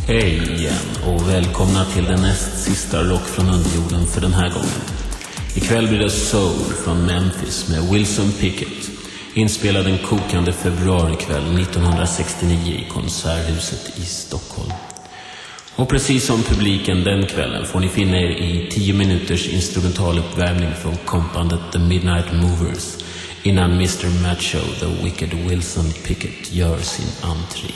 Hej igen och välkomna till den näst sista rock från underjorden för den här gången. Ikväll blir det Soul från Memphis med Wilson Pickett, inspelad en kokande februarikväll 1969 i Konserthuset i Stockholm. Och precis som publiken den kvällen får ni finna er i 10 minuters instrumentaluppvärmning från kompandet The Midnight Movers innan Mr. Macho, the Wicked Wilson Pickett, gör sin entré.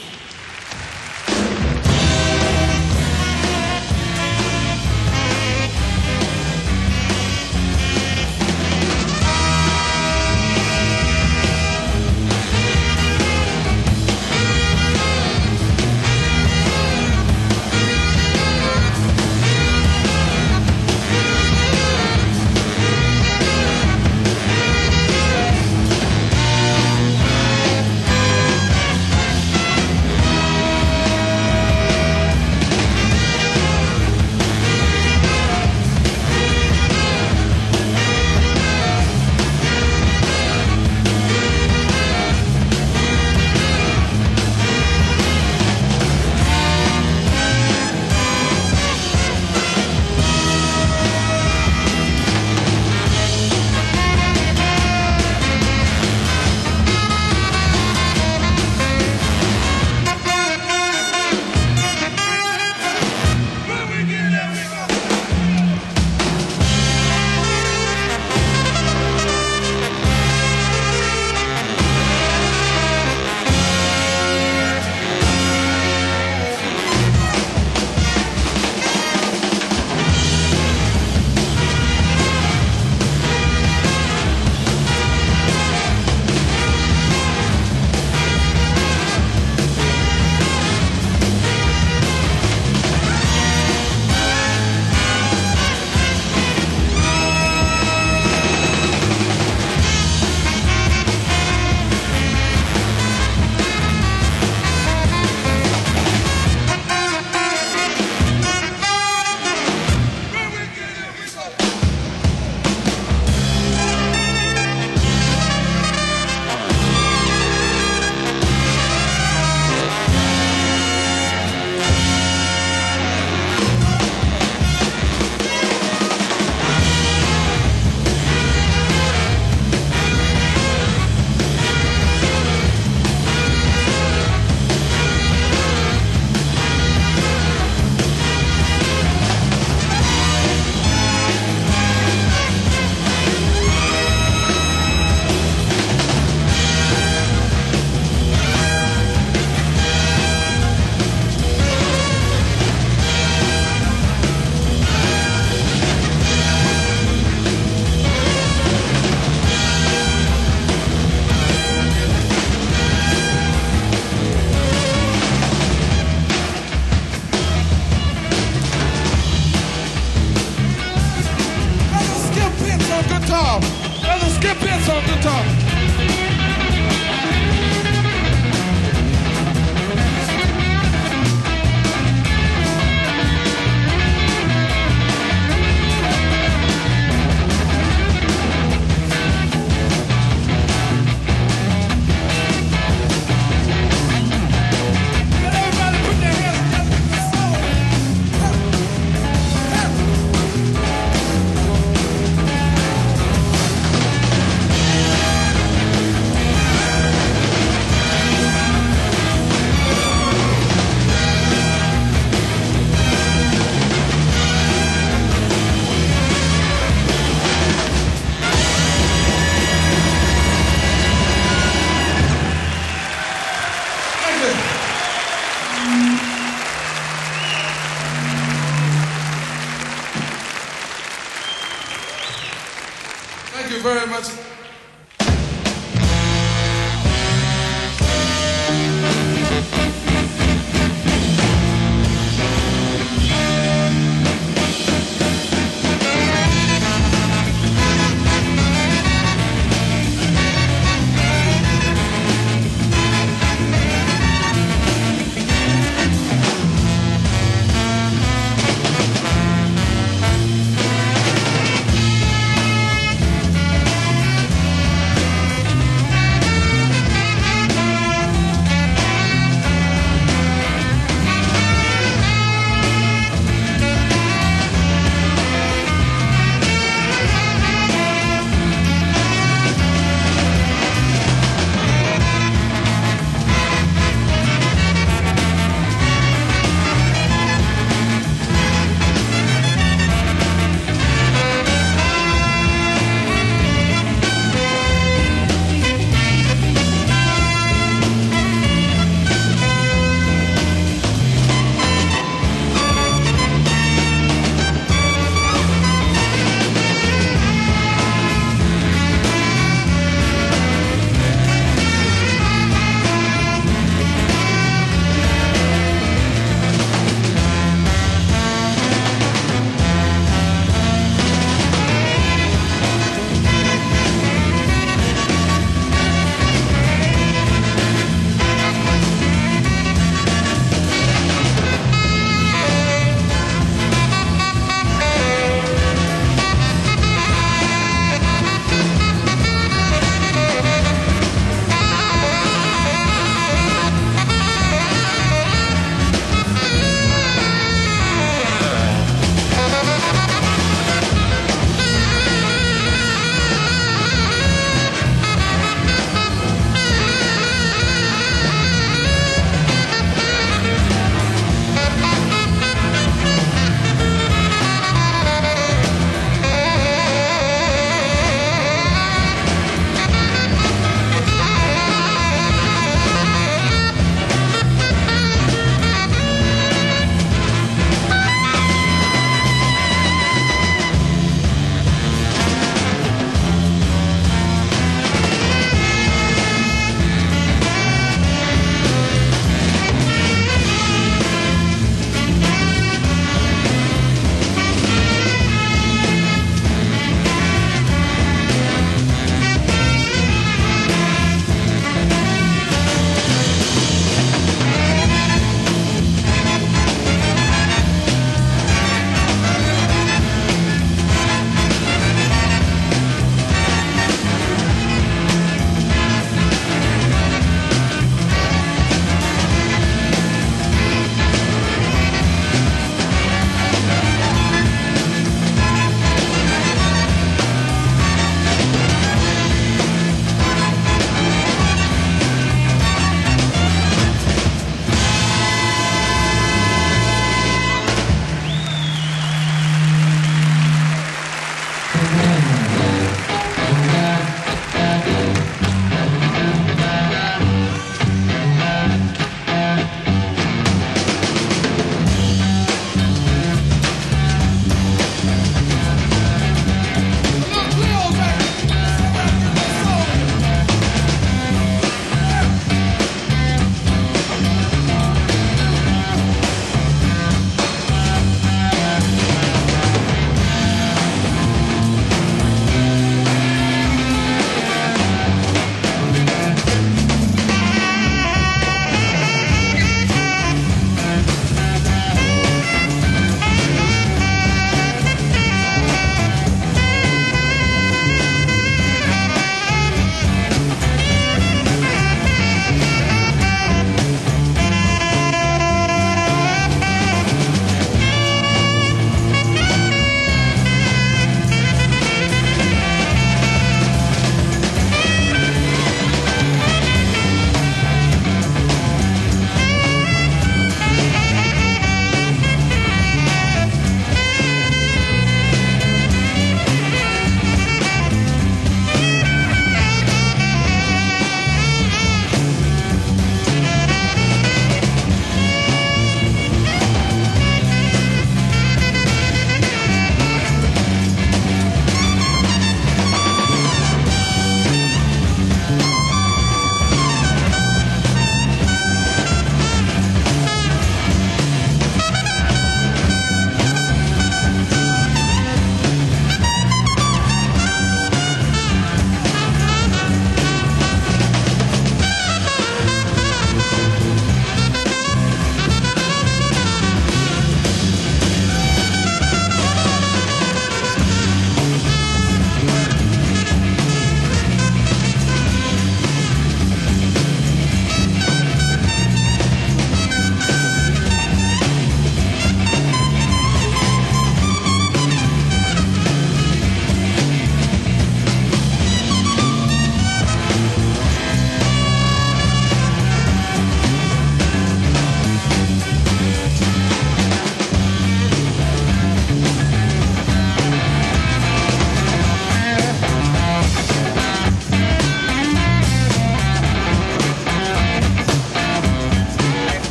Thank you very much.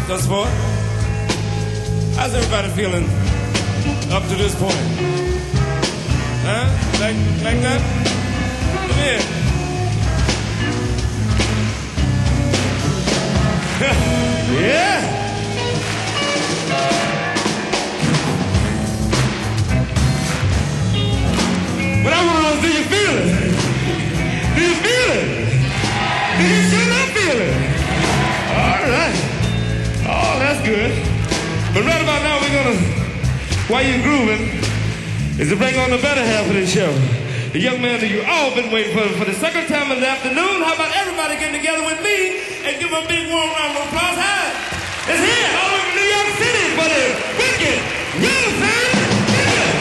thus far? How's everybody feeling up to this point? Huh? Like that? Come here. Yeah. But I want to know, do you feel it? Do you feel it? Do you sure not feel it? All right. Oh, that's good. But right about now, we're going to, while you're grooving, is to bring on the better half of this show. The young man that you all been waiting for the second time in the afternoon. How about everybody getting together with me and give a big warm round of applause? Hi. It's here all over New York City for the wicked Wilson Pickett.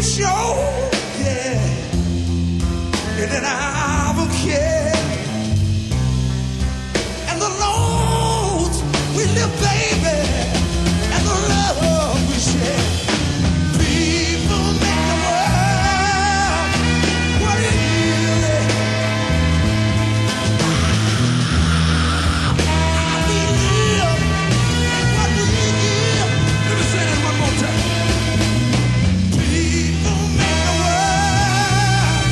show, yeah, and then I will care. And the loads we live, baby, and the love we share. People make the world what it is. We live what we give. Let me say that one more time. People make the world.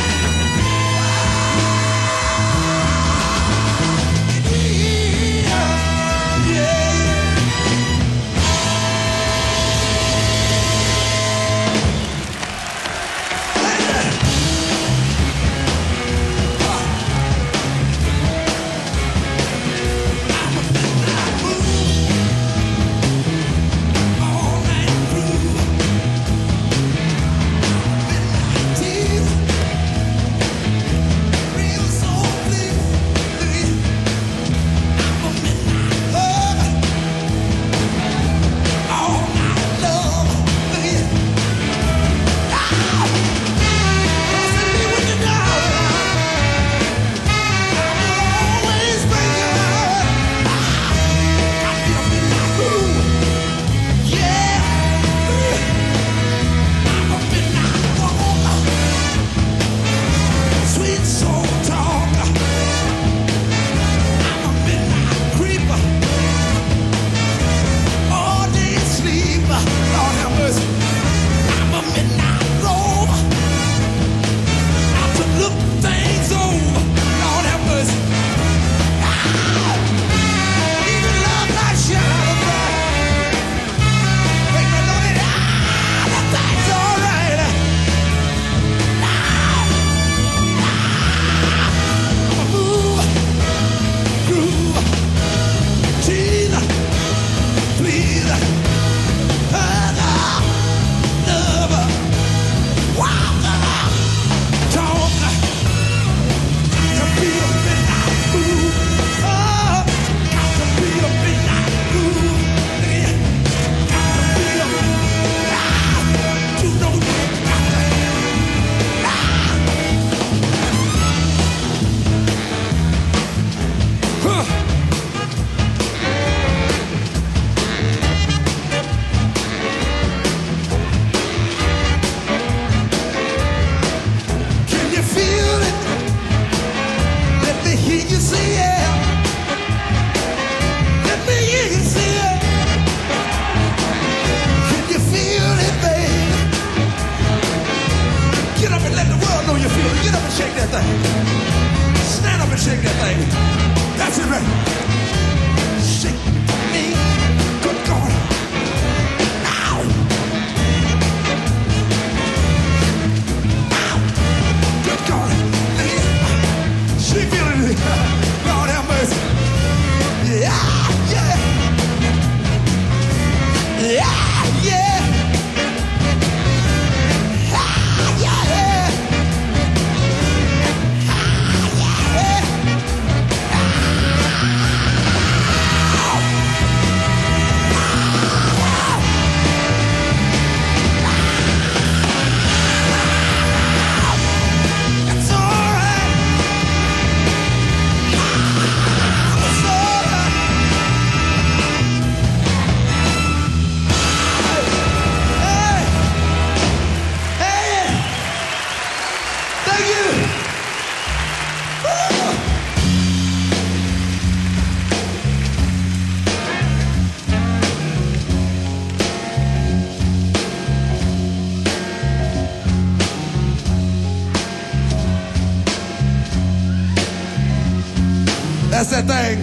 That's that thing.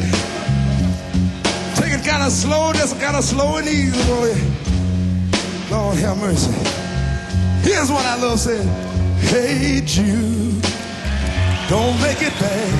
Take it kind of slow, just kind of slow and easy, boy. Lord have mercy. Here's what I love saying. Hey Jude, don't make it bad.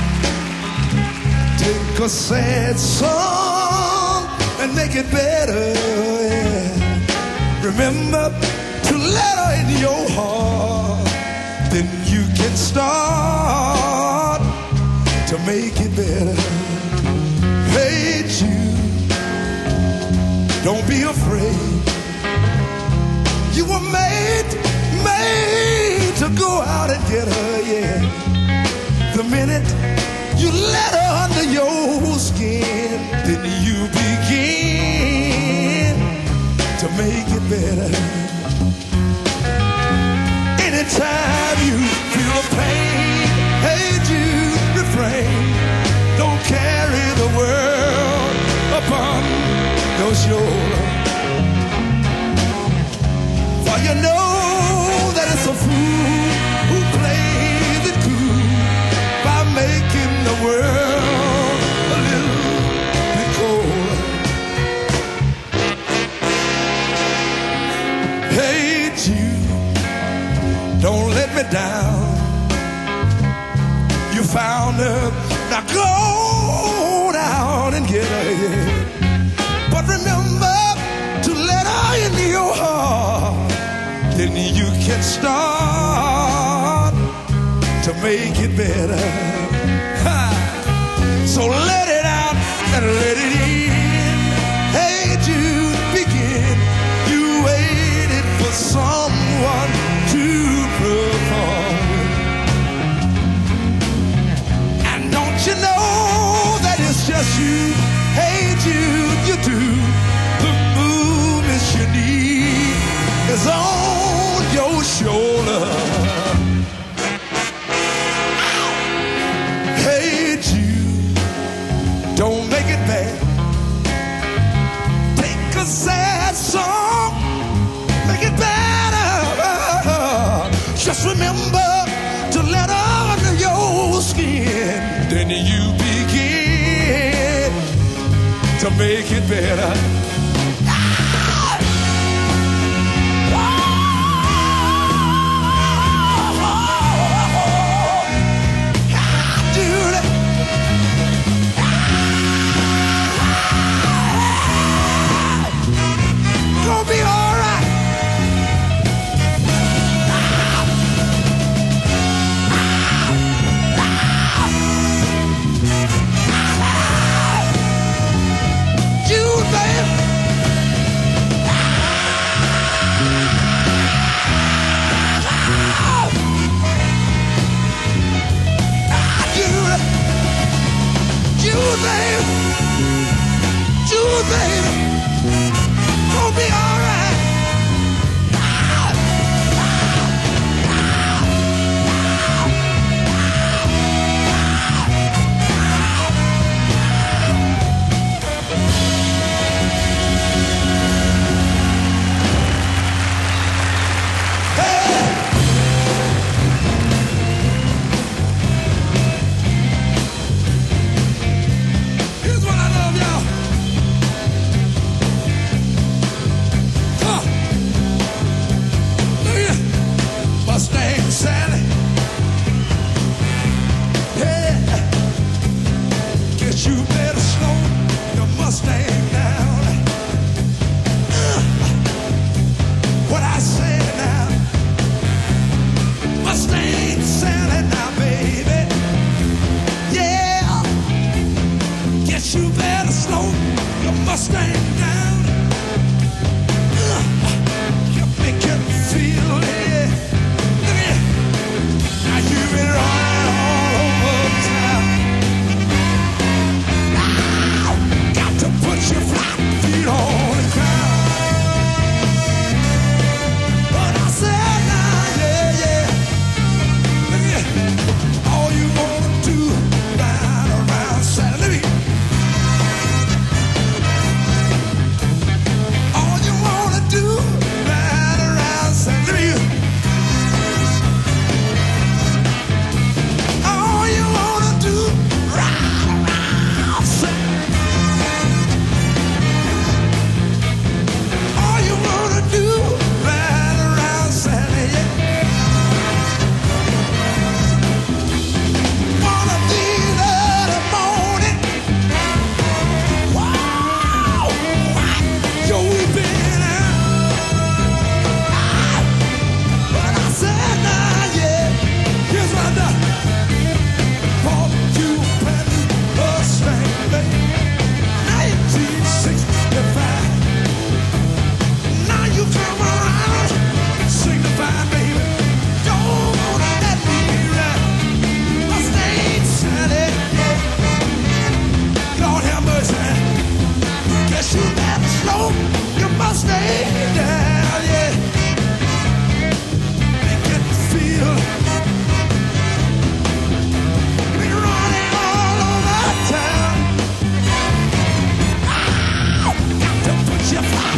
Take a sad song and make it better. Yeah. Remember to let her in your heart. Then you can start to make it better. Hey Jude, don't be afraid. You were made to go out and get her, yeah. The minute you let her under your skin, then you begin to make it better. Anytime you feel the pain, hey Jude, refrain. Don't carry the world upon your shoulder. For you know that it's a fool who plays it cool by making the world a little bit colder. Hey Jude, don't let me down. You found her, now go down and get her, yeah. But remember to let her into your heart, then you can start to make it better. Ha. So let it out and let it in. Hey Jude, begin. You waited for someone to perform. And don't you know that it's just you? Hey Jude, you do. The movements you need is on your shoulder. Hey Jude, don't make it bad. Take a sad song, make it better. Just remember to let her under your skin, then you begin to make it better. Gonna be all right. Jude, baby. Jude, baby. Jude, baby. Gonna be all right. Here's what I love, y'all. Look here. Mustang Sally. Yeah. Guess you better slow your Mustang down. What I say now. Mustang Sally now, baby. Yeah. Guess you better slow your Mustang down. You make it feel it. Look at you. Now you've been running all over town. Got to put your flat feet on the ground. But I said now, yeah, yeah. Look at you. All you wanna do, ride around Saturday. All you wanna do, ride around Saturday. you must stay down, yeah. You get the feel. You've been running all over town. Got to put your fire.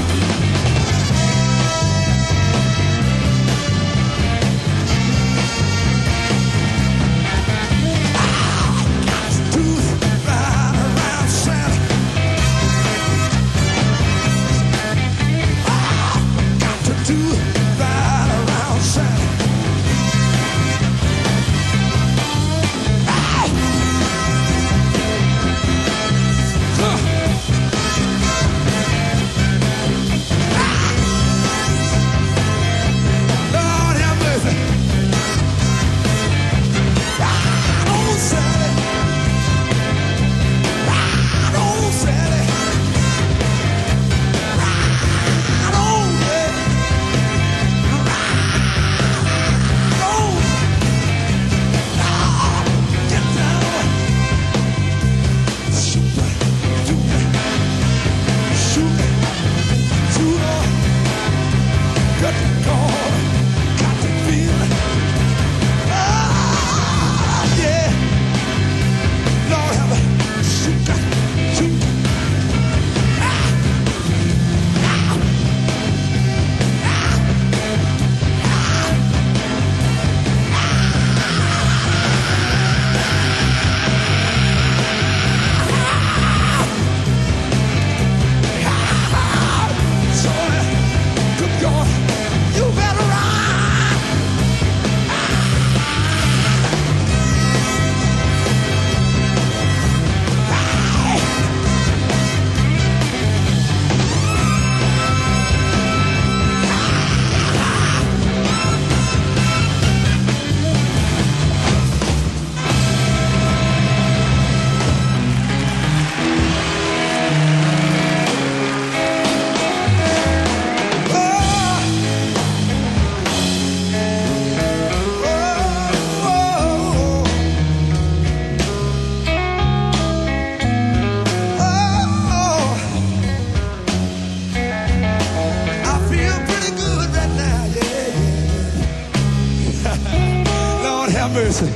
Mercy.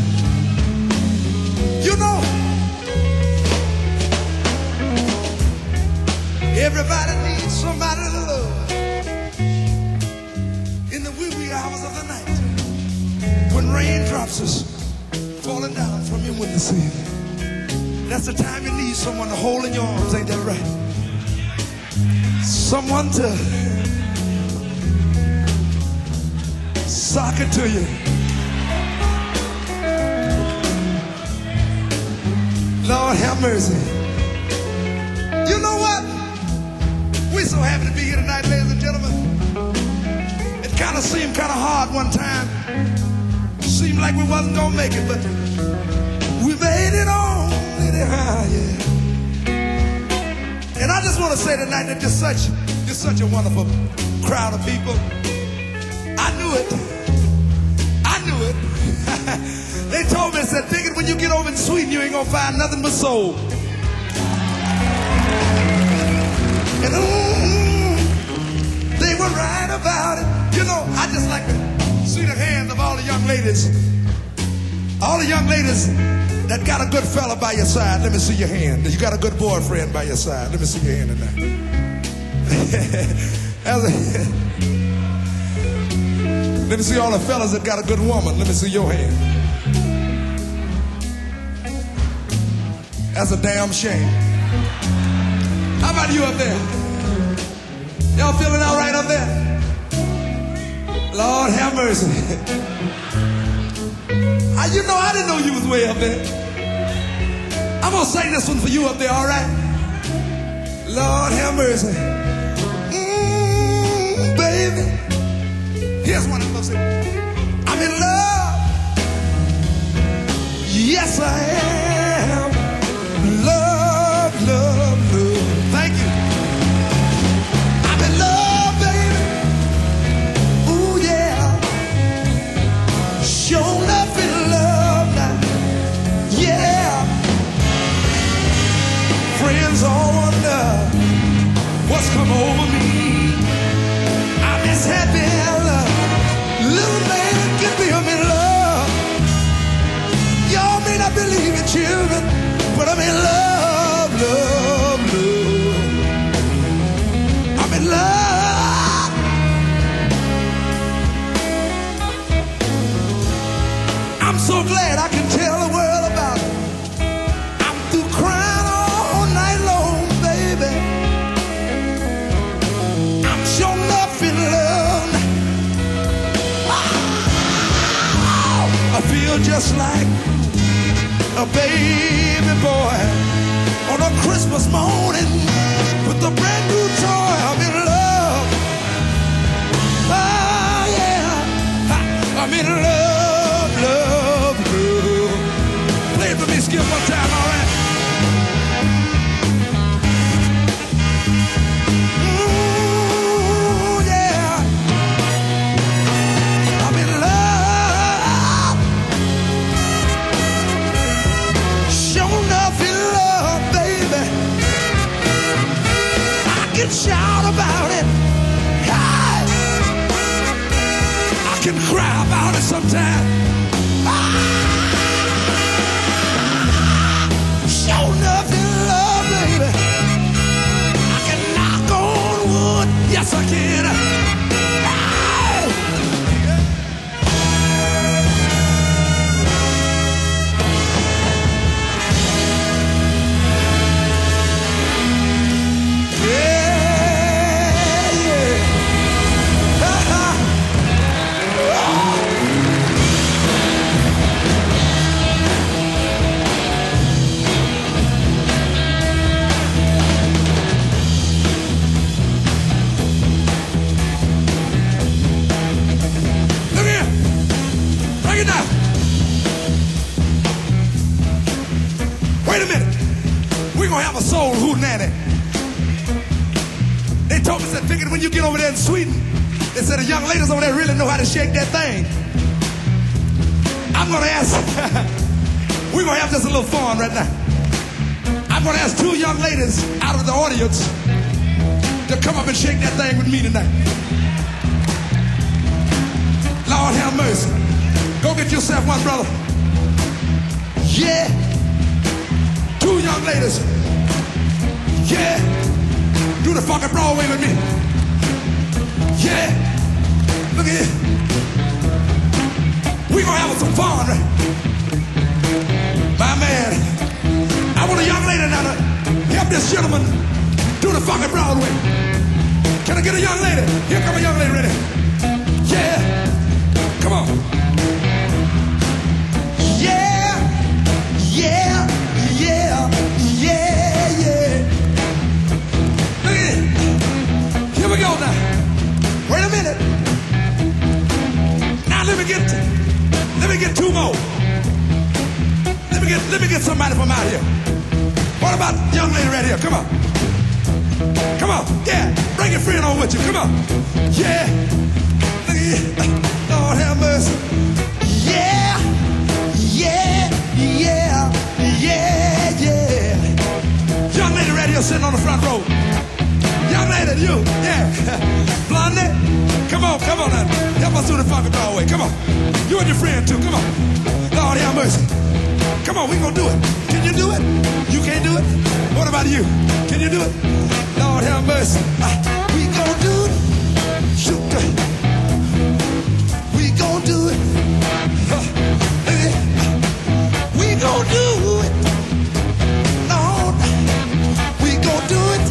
You know, everybody needs somebody to love in the wee wee hours of the night when raindrops is falling down from your windowsill. That's the time you need someone to hold in your arms, ain't that right? Someone to sock it to you. Lord have mercy. You know what? We're so happy to be here tonight, ladies and gentlemen. It kind of seemed kind of hard one time. Seemed like we wasn't gonna make it, but we made it on anyhow, yeah. And I just want to say tonight that you're such a wonderful crowd of people. I knew it. I knew it. They told me, they said, Pickett, when you get over in Sweden, you ain't gonna find nothing but soul. And they were right about it. You know, I just like to see the hands of all the young ladies. All the young ladies that got a good fella by your side. Let me see your hand. You got a good boyfriend by your side. Let me see your hand tonight. Let me see all the fellas that got a good woman. Let me see your hand. That's a damn shame. How about you up there? Y'all feeling all right up there? Lord have mercy. You know, I didn't know you was way up there. I'm gonna sing this one for you up there, all right? Lord have mercy. Baby. Here's one I'm gonna say. I'm in love. Yes, I am. Love, love, love. Thank you. I'm in love, baby. Ooh, yeah. Shown up in love now. Yeah. Friends all wonder. what's come over me. I'm just happy in love. Little man can feel me in love. Y'all may not believe it, children, but I'm in love, love, love. I'm in love. I'm so glad I can tell the world about it. I'm through crying all night long, baby. I'm sure enough in love. I feel just like a baby boy on a Christmas morning with a brand new toy. I'm in love. Oh yeah, I'm in love, love, love. Play it for me, Skip, one time, all right? Ooh, yeah. I'm in love. Sure enough in love, baby. I can shout about it. Hey. I can cry about it sometimes. Sure enough in love, baby. I can knock on wood. Yes, I can. Hey. Yeah, yeah. Look here. Break it down. Wait a minute. We're going to have a soul hootenanny. They told me, said, figured when you get over there in Sweden, they said the young ladies over there really know how to shake that thing. I'm going to ask, we're going to have just a little fun right now. I'm going to ask two young ladies out of the audience to come up and shake that thing with me tonight. Lord have mercy. Go get yourself one, brother. Yeah. Two young ladies. Yeah. Do the fucking Broadway with me. Yeah. Look at here. We gonna have some fun, right? My man. I want a young lady now to help this gentleman do the fucking Broadway. Can I get a young lady? Here come a young lady ready. Yeah. Come on. Yeah. Yeah. Yeah. Yeah. Yeah. Look at it. Here we go now. Wait a minute. Now let me get two more. Let me get somebody from out here. What about young lady right here? Come on. Come on. Yeah. Bring your friend on with you. Come on. Yeah. Look at you. Lord have mercy. Yeah. Yeah. Yeah. Yeah. Yeah. Young lady right here sitting on the front row. Young lady, you. Yeah. Blondie. Come on now. Help us do the fucking Broadway. Come on. You and your friend too. Come on. Lord have mercy. Come on, we gonna do it. Can you do it? You can't do it? What about you? Can you do it? Lord have mercy. We gonna do it. Shoot. We gonna do it. We gonna do it. Lord, we gonna do it.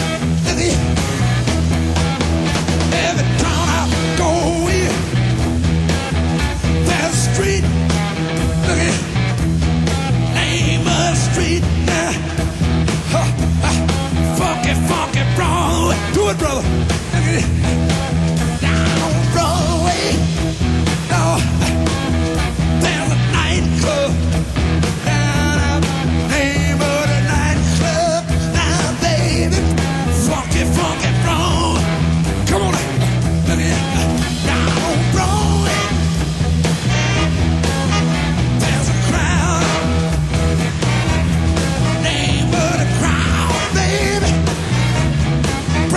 Every town I go in, there's a street. Look at name of the street now. Funky, funky Broadway. Do it, brother. Look at it. Down Broadway. Oh, there's a nightclub. Down name of the nightclub. Now, baby, funky, funky Broadway. Come on, look at it. Down Broadway. There's a crowd. Name of the crowd, baby.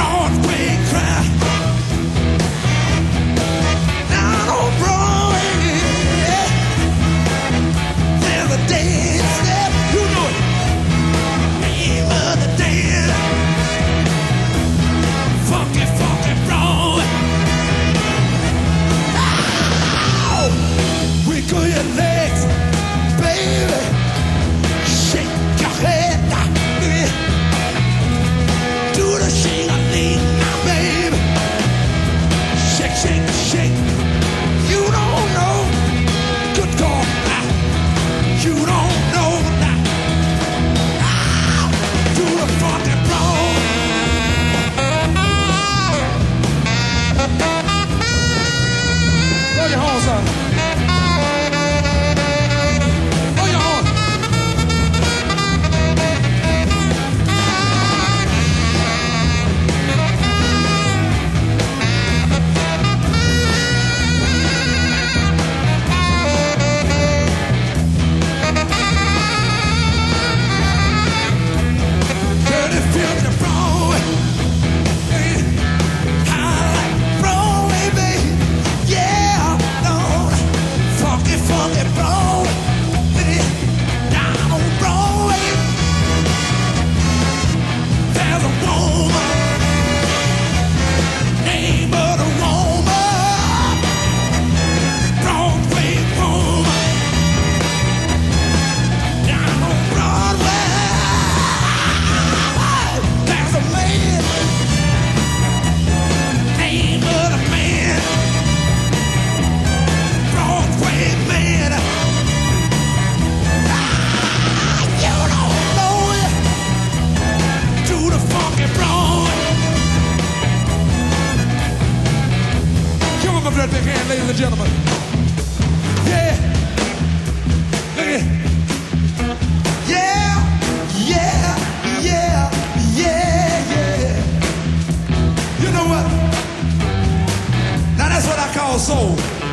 that big hand, ladies and gentlemen. Yeah. Look at it. Yeah, yeah, yeah, yeah, yeah. You know what? Now that's what I call soul.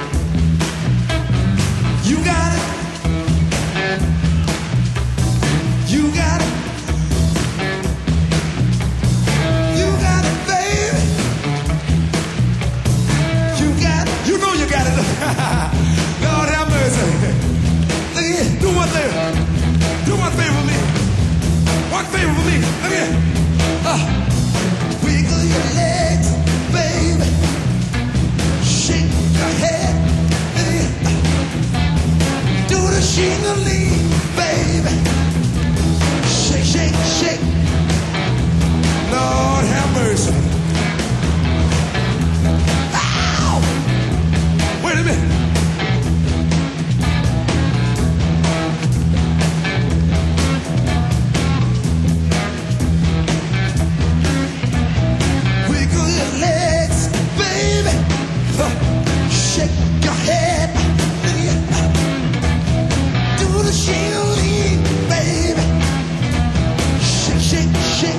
You got it. You got it. You got it, baby. You got it. You know you got it. Lord have mercy. Look here. Do one thing. Do one favor for me. One favor for me. Look here. Wiggle your legs, baby. Shake your head. Do the shingling, baby. Shake, shake, shake. Lord have mercy. Ow! Wait a minute. Wiggle your legs, baby. Shake your head. Do the shingling, baby. Shake, shake, shake.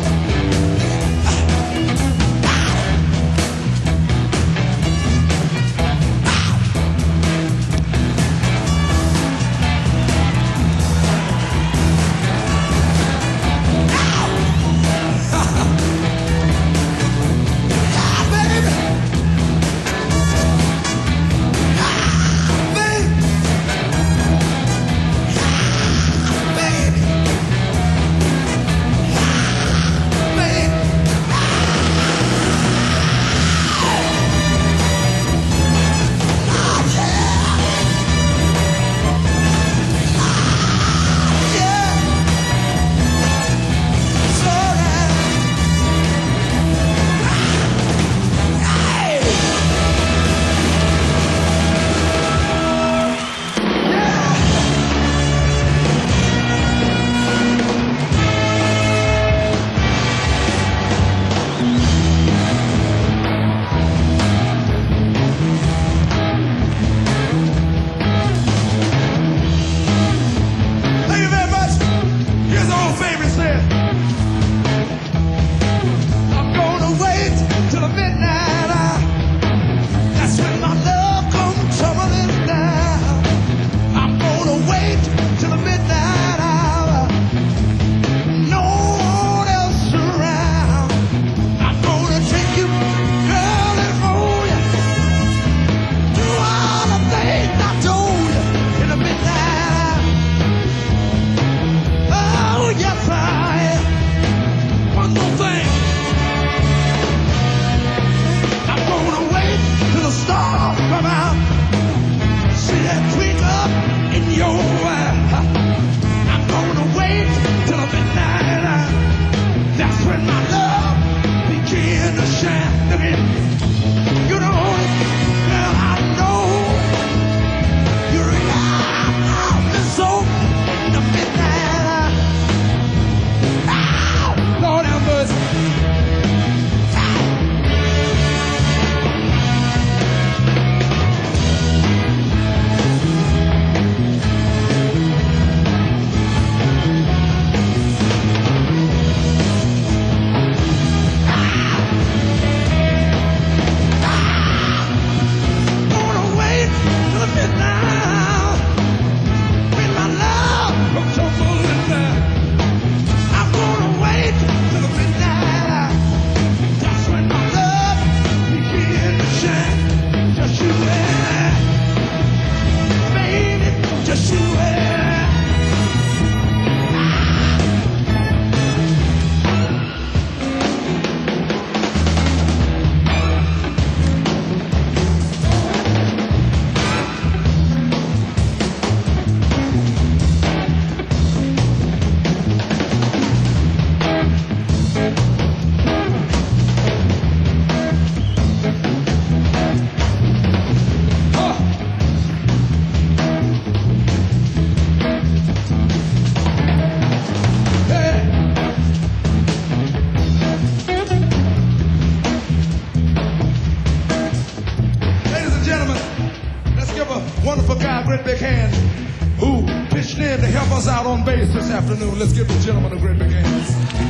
great big hand who pitched in to help us out on bass this afternoon. Let's give the gentleman a great big hand.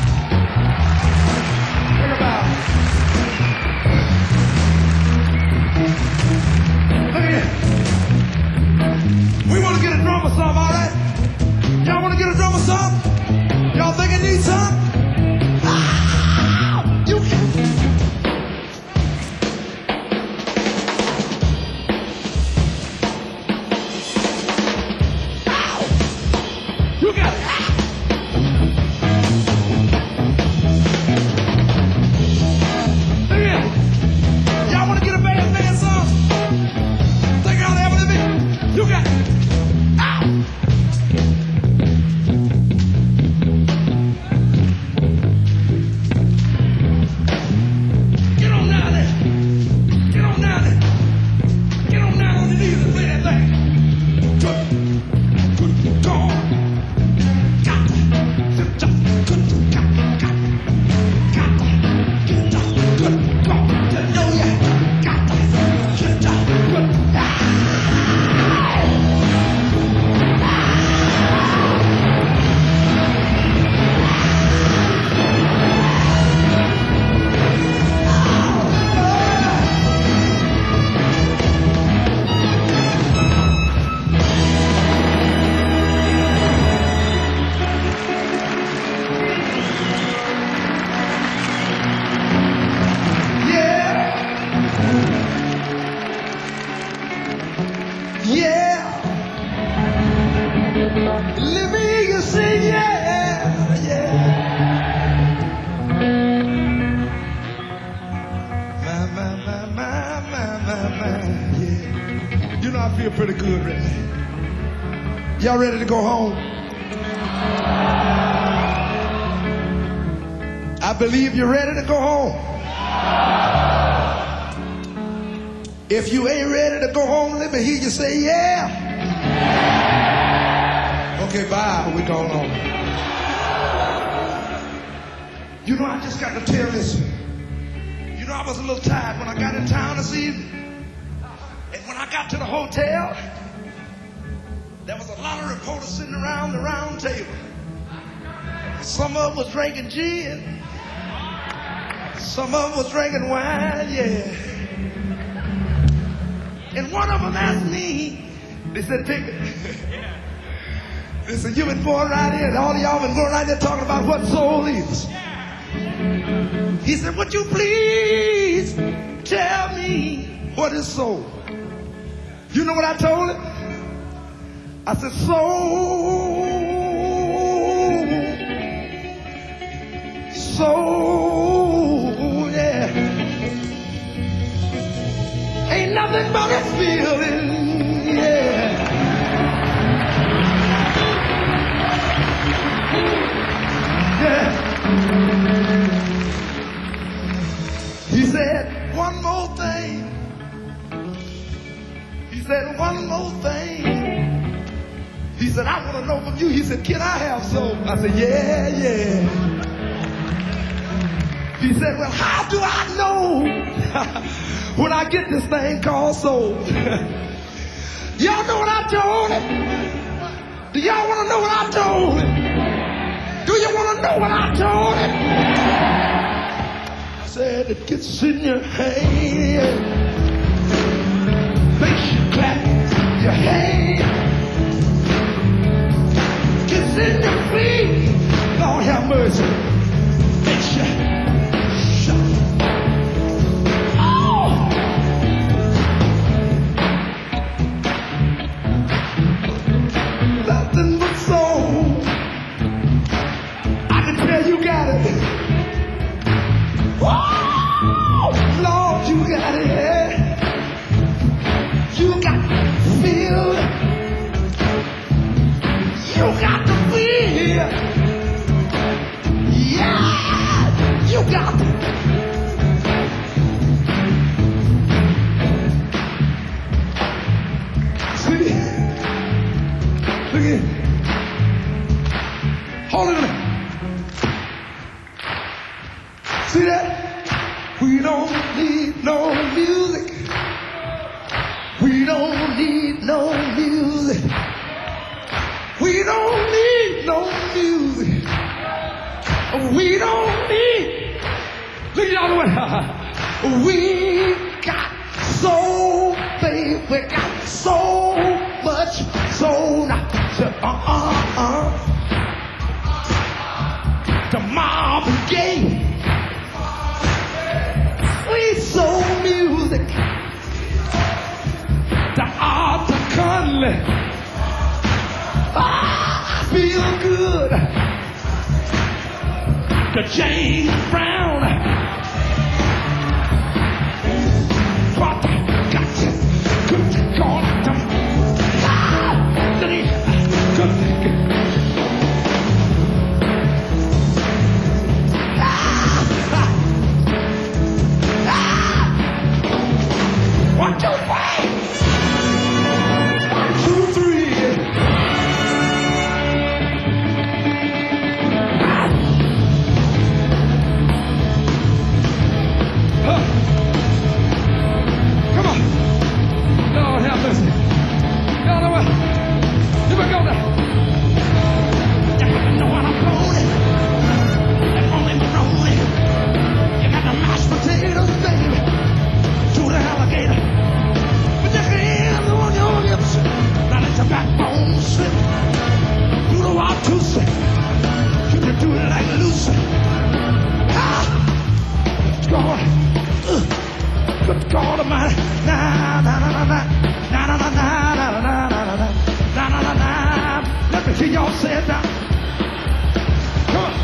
Think about it. Look at here. We want to get a drummer some, all right? Y'all want to get a drummer some? Y'all think it needs some? Ah, you can. You got it. Look y'all want to get a band song? Think y'all ever did me? You got it. Ow! Get on down there. Get on down there. Get on down on your knees and play that thing. Good. Go on. Yeah, let me hear you say yeah, yeah. My, yeah. You know I feel pretty good right now. Y'all ready to go home? I believe you're ready to go home. If you ain't ready to go home, let me hear you say yeah. Okay, bye. We're going home. You know, I just got to tell this. You know, I was a little tired when I got in town this evening. And when I got to the hotel, there was a lot of reporters sitting around the round table. Some of them was drinking gin. Some of them was drinking wine, yeah. And one of them asked me, they said, Pickett, they said, you've been going right here, and all of y'all been going right there talking about what soul is. He said, would you please tell me what is soul? You know what I told him? I said, soul, yeah. Ain't nothing but a feeling, yeah. Yeah. He said, one more thing. He said, one more thing. He said, I want to know from you. He said, can I have soul? I said, yeah, yeah. He said, well, how do I know when I get this thing called soul? Y'all know what I told him? Do y'all want to know what I told him? Do you want to know what I told him? I said, it gets in your hand, makes you clap your hand, gets in your feet, Lord have mercy, makes you nothing but soul. I can tell you got it. Oh, Lord, you got it. You got to feel. You got to feel. Yeah, you got to. See? Look at it. Hold it a minute. See that? We don't need no music. We don't need no music. We don't need. Look at y'all the way. We got soul, baby. We got so much soul. The Marvin Gaye. Sweet soul music. The Arthur Conley. I feel good. The James Brown. What got you? Good God. One, two, three. 1, 2, 3. Come on. Lord have mercy. Y'all know what? You better go there. You got to know what I'm rolling. And rolling, rolling. You got the mashed potatoes, baby. To the alligator. With your hands on your hips. Now let your backbone slip. Do the wild twist. You can do it like Lucy. God. Good God Almighty. Na na na na na. Na na na na na na na na na. Na na na na. Let me hear y'all say it now. Come on.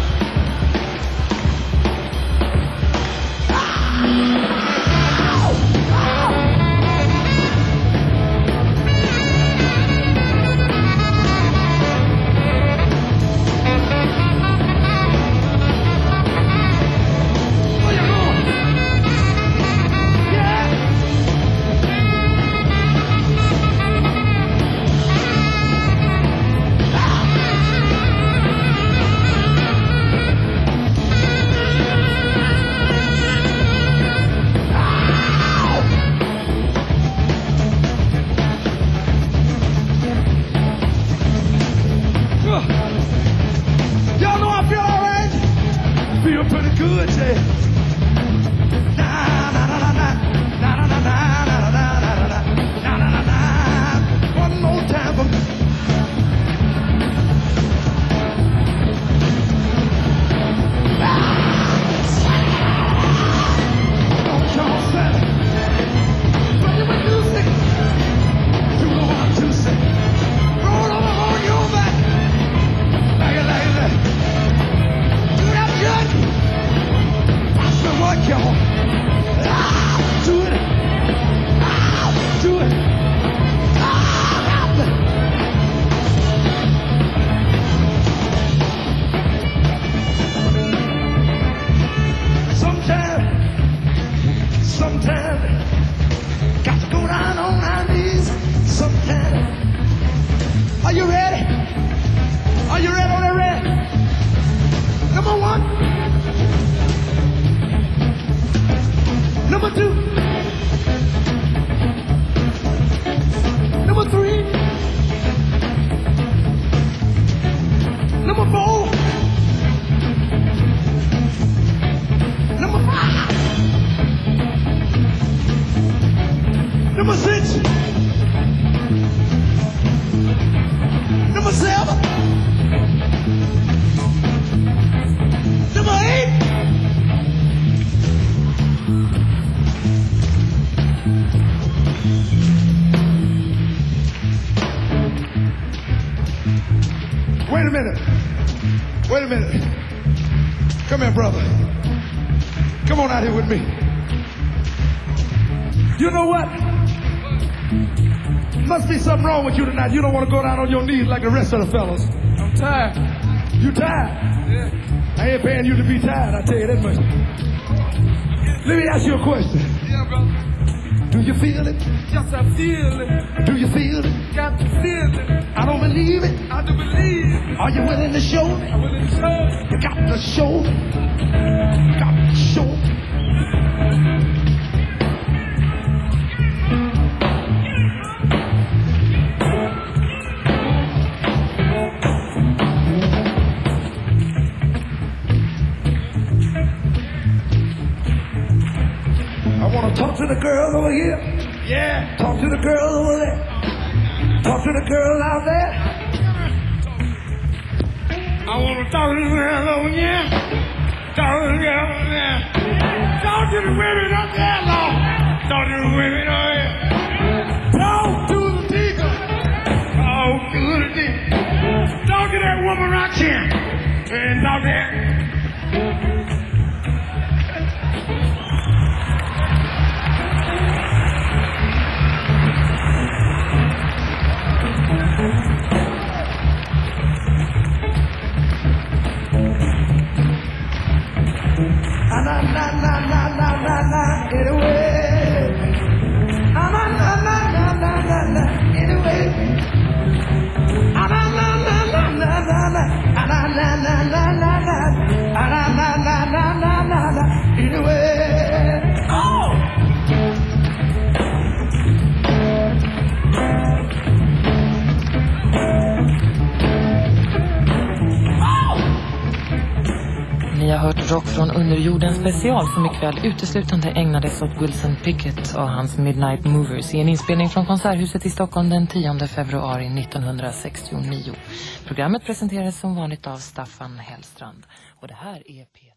Y'all know I feel all right? Feel pretty good, say. Na na na na na na na na na na na na na na na. One more time for me. Don't y'all say it. But you would do it. You know what to say. Roll over on your back. Like that. Do that good. That's the work, y'all. Do it. Do it. Sometimes, got to go down on our knees. Sometimes. Are you ready? Are you ready? Are you ready? Number 1. Number 2. Number 3. Number 4. Number 5. Number 6. Number 7. Number 8. Wait a minute. Wait a minute. Come here, brother. Come on out here with me. You know what? Must be something wrong with you tonight. You don't want to go down on your knees like the rest of the fellas. I'm tired. You tired? Yeah. I ain't paying you to be tired, I tell you that much. Let me ask you a question. Yeah, brother. Do you feel it? Yes, I feel it. Do you feel it? Got to feel it. I don't believe it. I do believe. Are you willing to show me? I'm willing to show. You got to show me. Got to show me. Talk to the girl over here. Yeah. Talk to the girl over there. Talk to the girl out there. I want to talk to the girl over here. Talk to the girl over there. Talk to the women up there, Lord. Talk to the women over here. Talk to the deacon. Talk to the deacon. Talk to that woman right here. And talk to her. Na na na na na na na, get away. Na na na na na na na na, get away. Na na na na na na na na, na na na na na na, na na na na na na na, get away. Oh. Ni har hört rock från underjorden special som ikväll uteslutande ägnades åt Wilson Pickett och hans Midnight Movers i en inspelning från Konserthuset i Stockholm den 10 februari 1969. Programmet presenterades som vanligt av Staffan Hellstrand och det här är P.